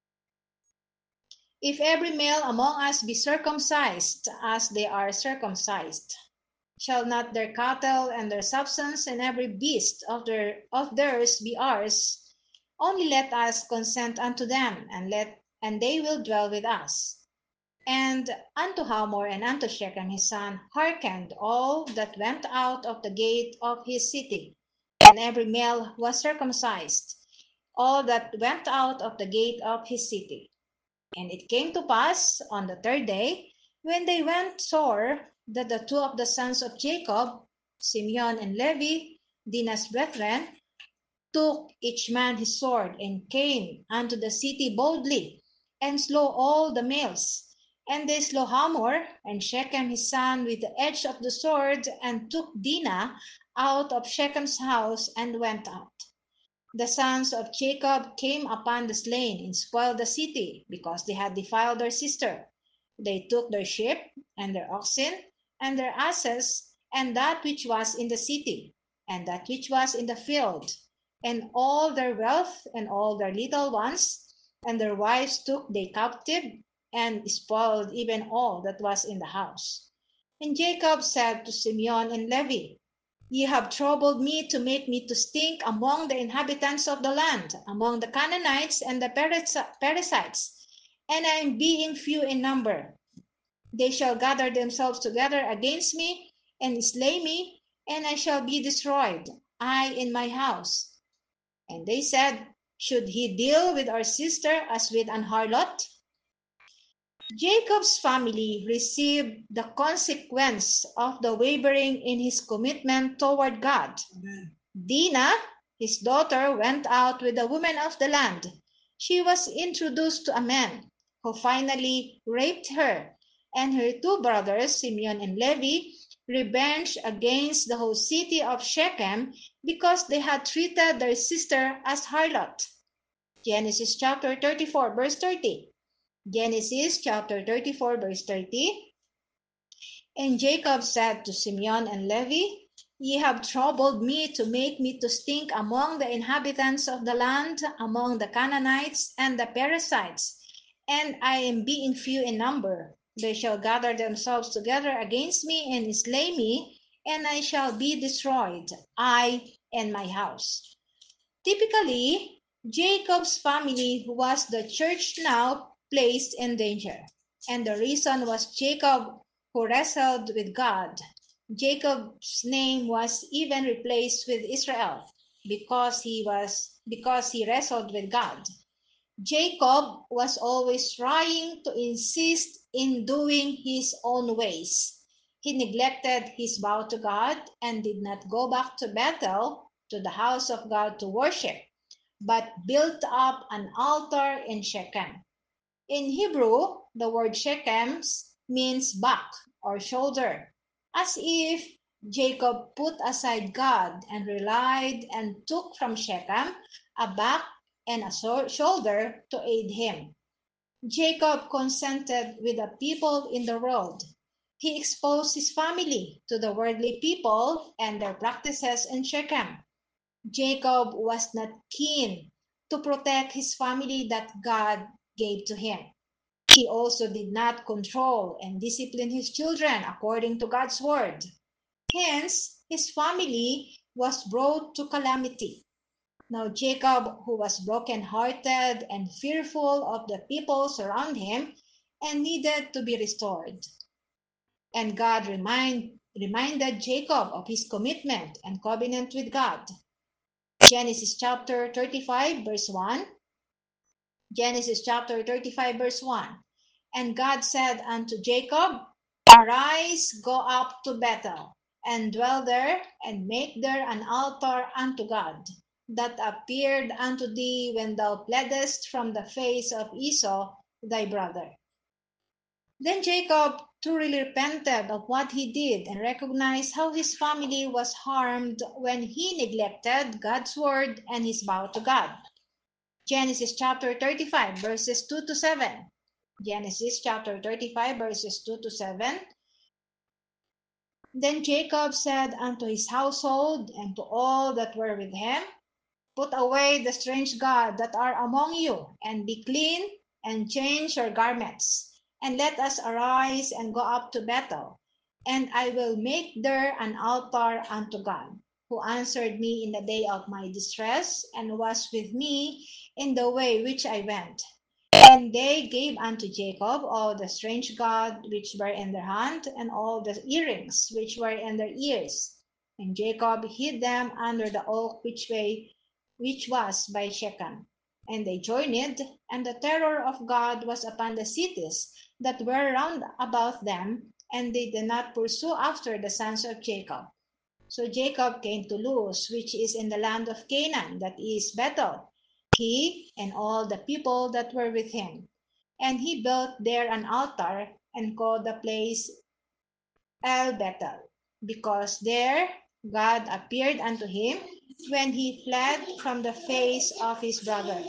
If every male among us be circumcised, as they are circumcised, shall not their cattle and their substance and every beast of their of theirs be ours? Only let us consent unto them, and let and they will dwell with us. And unto Hamor and unto Shechem his son hearkened all that went out of the gate of his city, and every male was circumcised, all that went out of the gate of his city. And it came to pass on the third day, when they went sore, that the two of the sons of Jacob, Simeon and Levi, Dinah's brethren, took each man his sword, and came unto the city boldly, and slew all the males. And they slew Hamor and Shechem his son with the edge of the sword, and took Dinah out of Shechem's house, and went out. The sons of Jacob came upon the slain, and spoiled the city, because they had defiled their sister. They took their sheep, and their oxen, and their asses, and that which was in the city, and that which was in the field, and all their wealth, and all their little ones, and their wives took they captive, and spoiled even all that was in the house. And Jacob said to Simeon and Levi, Ye have troubled me to make me to stink among the inhabitants of the land, among the Canaanites and the Perizzites, and I am being few in number. They shall gather themselves together against me, and slay me, and I shall be destroyed, I and my house. And they said, Should he deal with our sister as with an harlot? Jacob's family received the consequence of the wavering in his commitment toward God. Amen. Dinah, his daughter, went out with the women of the land. She was introduced to a man who finally raped her, and her two brothers, Simeon and Levi, revenged against the whole city of Shechem because they had treated their sister as harlot. Genesis chapter thirty-four, verse thirty. Genesis chapter thirty-four, verse thirty. And Jacob said to Simeon and Levi, Ye have troubled me to make me to stink among the inhabitants of the land, among the Canaanites and the Perizzites, and I am being few in number. They shall gather themselves together against me and slay me, and I shall be destroyed, I and my house. Typically, Jacob's family was the church now placed in danger, and the reason was Jacob who wrestled with God. Jacob's name was even replaced with Israel because he was because he wrestled with God. Jacob was always trying to insist in doing his own ways. He neglected his vow to God and did not go back to Bethel, to the house of God, to worship, but built up an altar in Shechem. In Hebrew, the word Shechem means back or shoulder, as if Jacob put aside God and relied and took from Shechem a back and a shoulder to aid him. Jacob consented with the people in the world. He exposed his family to the worldly people and their practices in Shechem. Jacob was not keen to protect his family that God gave to him. He also did not control and discipline his children according to God's word. Hence, his family was brought to calamity. Now Jacob, who was broken-hearted and fearful of the people around him, and needed to be restored. And God remind, reminded Jacob of his commitment and covenant with God. Genesis chapter thirty-five, verse one. Genesis chapter thirty-five, verse one. And God said unto Jacob, Arise, go up to Bethel, and dwell there, and make there an altar unto God, that appeared unto thee when thou pleadest from the face of Esau thy brother. Then Jacob truly repented of what he did and recognized how his family was harmed when he neglected God's word and his vow to God. Genesis chapter thirty-five, verses two to seven. Genesis chapter thirty-five, verses two to seven. Then Jacob said unto his household and to all that were with him, Put away the strange gods that are among you, and be clean, and change your garments, and let us arise and go up to Bethel, and I will make there an altar unto God, who answered me in the day of my distress, and was with me in the way which I went. And they gave unto Jacob all the strange gods which were in their hand, and all the earrings which were in their ears. And Jacob hid them under the oak which way which was by Shechem. And they journeyed, and the terror of God was upon the cities that were round about them, and they did not pursue after the sons of Jacob. So Jacob came to Luz, which is in the land of Canaan, that is Bethel, he and all the people that were with him. And he built there an altar, and called the place El Bethel, because there God appeared unto him when he fled from the face of his brother.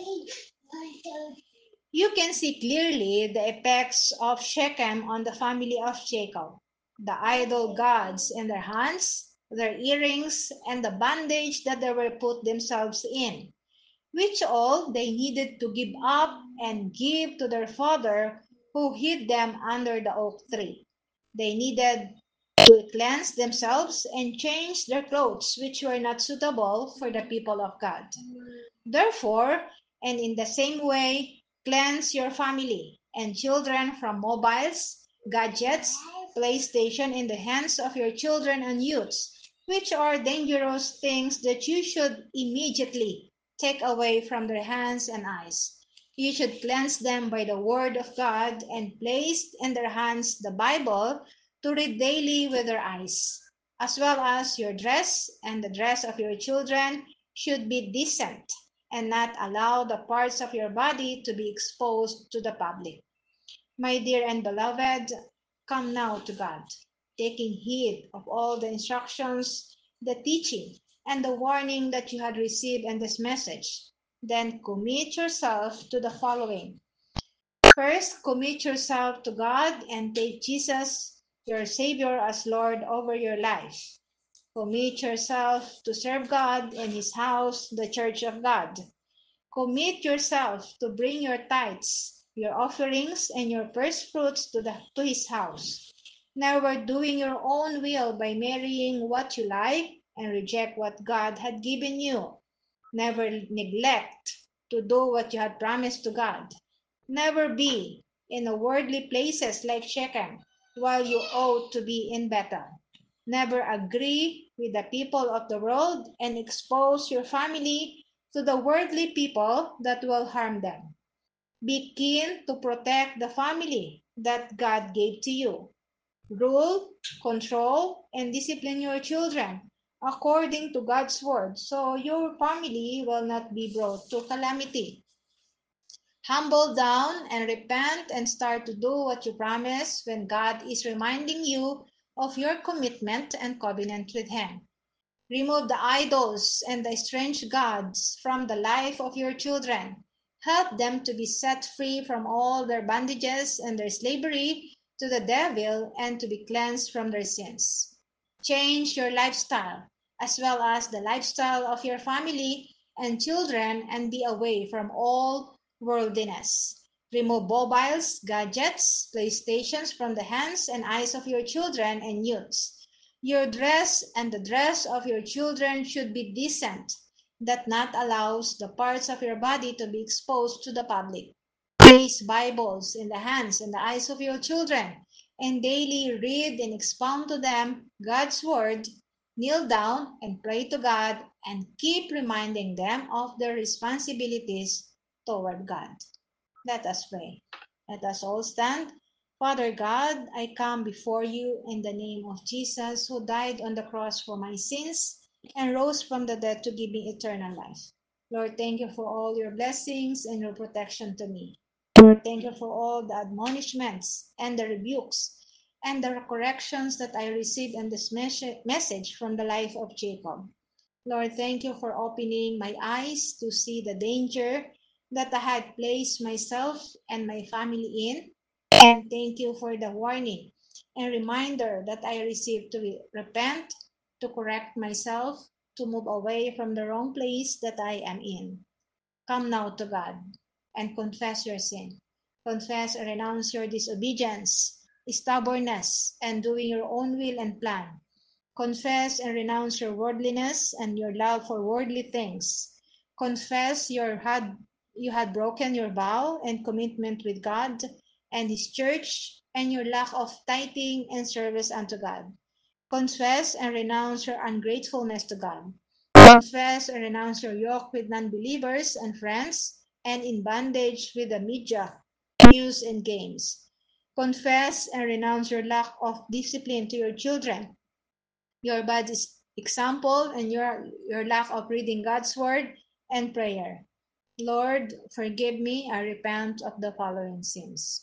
You can see clearly the effects of Shechem on the family of Jacob. The idol gods in their hands, their earrings, and the bondage that they were put themselves in, which all they needed to give up and give to their father who hid them under the oak tree. They needed to cleanse themselves and change their clothes, which were not suitable for the people of God. Therefore, and in the same way, cleanse your family and children from mobiles, gadgets, PlayStation in the hands of your children and youths, which are dangerous things that you should immediately take away from their hands and eyes. You should cleanse them by the word of God and place in their hands the Bible to read daily with their eyes, as well as your dress and the dress of your children should be decent and not allow the parts of your body to be exposed to the public. My dear and beloved, come now to God, taking heed of all the instructions, the teaching, and the warning that you had received in this message. Then commit yourself to the following. First, commit yourself to God and take Jesus, your Savior, as Lord over your life. Commit yourself to serve God and His house, the Church of God. Commit yourself to bring your tithes, your offerings, and your first fruits to, the, to His house. Never doing your own will by marrying what you like and reject what God had given you. Never neglect to do what you had promised to God. Never be in the worldly places like Shechem while you ought to be in Bethel. Never agree with the people of the world and expose your family to the worldly people that will harm them. Be keen to protect the family that God gave to you. Rule, control, and discipline your children according to God's word, so your family will not be brought to calamity. Humble down and repent and start to do what you promised when God is reminding you of your commitment and covenant with Him. Remove the idols and the strange gods from the life of your children. Help them to be set free from all their bondages and their slavery to the devil and to be cleansed from their sins. Change your lifestyle as well as the lifestyle of your family and children and be away from all worldliness. Remove mobiles, gadgets, PlayStations from the hands and eyes of your children and youths. Your dress and the dress of your children should be decent, that not allows the parts of your body to be exposed to the public. Place Bibles in the hands and the eyes of your children, and daily read and expound to them God's word kneel down and pray to God and keep reminding them of their responsibilities toward God. Let us pray. Let us all stand. Father God, I come before you in the name of Jesus, who died on the cross for my sins and rose from the dead to give me eternal life. Lord, thank you for all your blessings and your protection to me. Lord, thank you for all the admonishments and the rebukes and the corrections that I received in this mes- message from the life of Jacob. Lord, thank you for opening my eyes to see the danger that I had placed myself and my family in. And thank you for the warning and reminder that I received to re- repent, to correct myself, to move away from the wrong place that I am in. Come now to God and confess your sin. Confess and renounce your disobedience, stubbornness, and doing your own will and plan. Confess and renounce your worldliness and your love for worldly things. Confess your had you had broken your vow and commitment with God and His church, and your lack of tithing and service unto God. Confess and renounce your ungratefulness to God. Confess and renounce your yoke with non-believers and friends, and in bondage with the media, news, and games. Confess and renounce your lack of discipline to your children, your bad example, and your, your lack of reading God's word and prayer. Lord, forgive me. I repent of the following sins.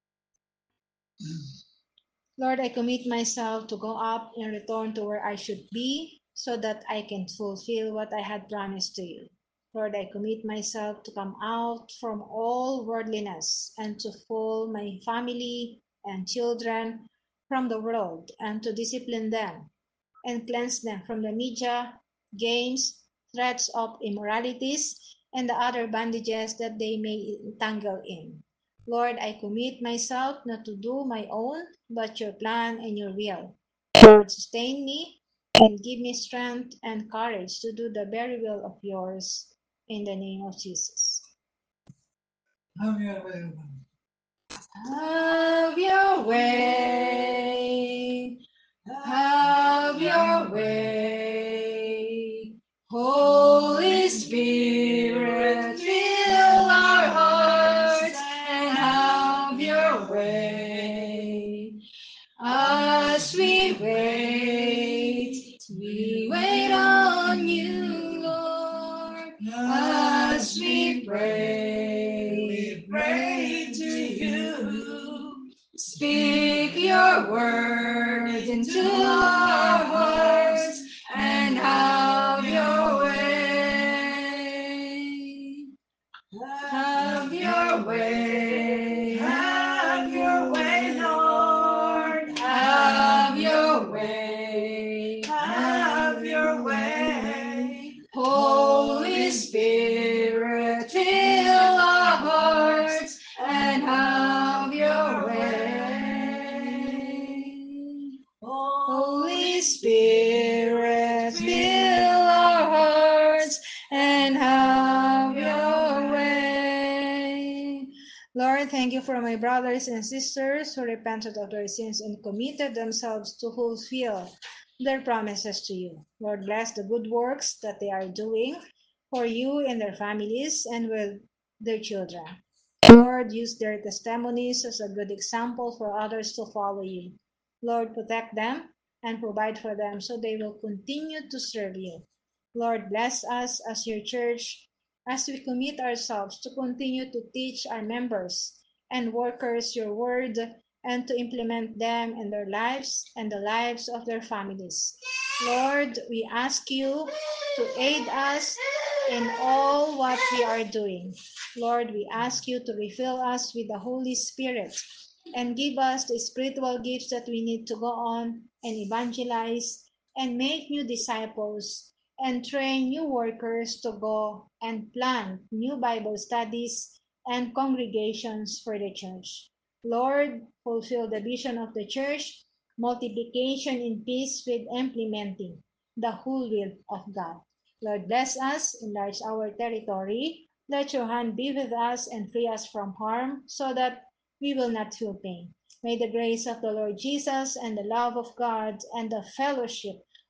Lord, I commit myself to go up and return to where I should be so that I can fulfill what I had promised to you. Lord, I commit myself to come out from all worldliness and to pull my family and children from the world and to discipline them and cleanse them from the media, games, threats of immoralities, and the other bondages that they may entangle in. Lord, I commit myself not to do my own, but your plan and your will. Lord, sustain me and give me strength and courage to do the very will of yours in the name of Jesus. Have your way, Lord. Have your way, have your way. Holy Spirit, fill our hearts and have your way. As we wait, we wait on you, Lord. As we pray, we pray to you. Speak your word into our hearts and have your way. Have your way, have your way, Lord. Have your way, have your way. Holy Spirit, fill our hearts and have your way. Holy Spirit, fill our hearts and have your way. Lord, thank you for my brothers and sisters who repented of their sins and committed themselves to fulfill their promises to you. Lord, bless the good works that they are doing for you and their families and with their children. Lord, use their testimonies as a good example for others to follow you. Lord, protect them and provide for them so they will continue to serve you. Lord, bless us as your church as we commit ourselves to continue to teach our members and workers your word and to implement them in their lives and the lives of their families. Lord, we ask you to aid us in all what we are doing. Lord, we ask you to refill us with the Holy Spirit and give us the spiritual gifts that we need to go on and evangelize and make new disciples and train new workers to go and plant new Bible studies and congregations for the church. Lord, fulfill the vision of the church, multiplication in peace with implementing the whole will of God. Lord, bless us, enlarge our territory. Let your hand be with us and free us from harm so that we will not feel pain. May the grace of the Lord Jesus and the love of God and the fellowship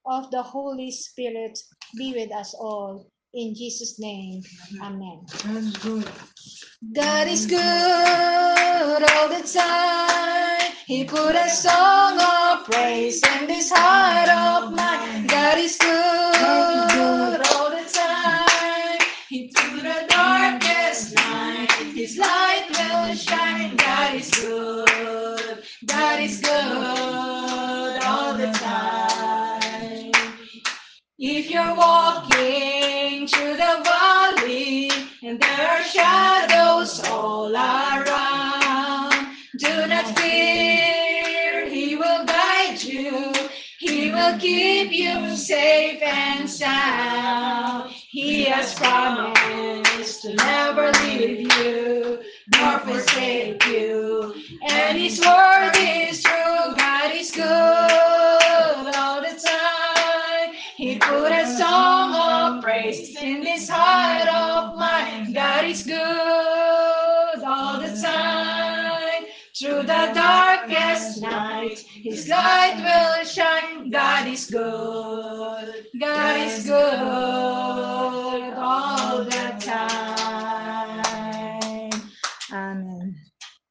of the Holy Spirit be with us all. In Jesus' name, amen. That's good. God is good all the time. He put a song of praise in this heart of mine. God is good all the time. He through the darkest night, His light will shine. God is good. God is good all the time. If you're walking through the valley and there are shadows all around, do not fear, He will guide you. He will keep you safe and sound. He has promised to never leave you nor forsake you. And His word is true. God is good all the time. He put a song of praise in this heart of mine. God is good all the time. Through the darkest night, His light will shine. God is good. God is good